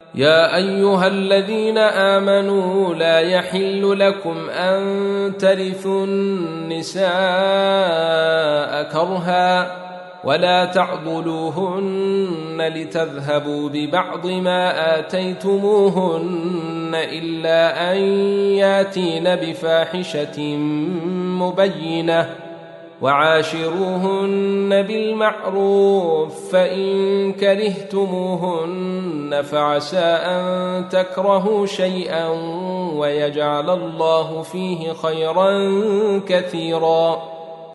يا أيها الذين آمنوا لا يحل لكم أن ترثوا النساء كرها ولا تعضلوهن لتذهبوا ببعض ما آتيتموهن إلا أن ياتين بفاحشة مبينة وعاشروهن بالمعروف فإن كرهتموهن فعسى أن تكرهوا شيئا ويجعل الله فيه خيرا كثيرا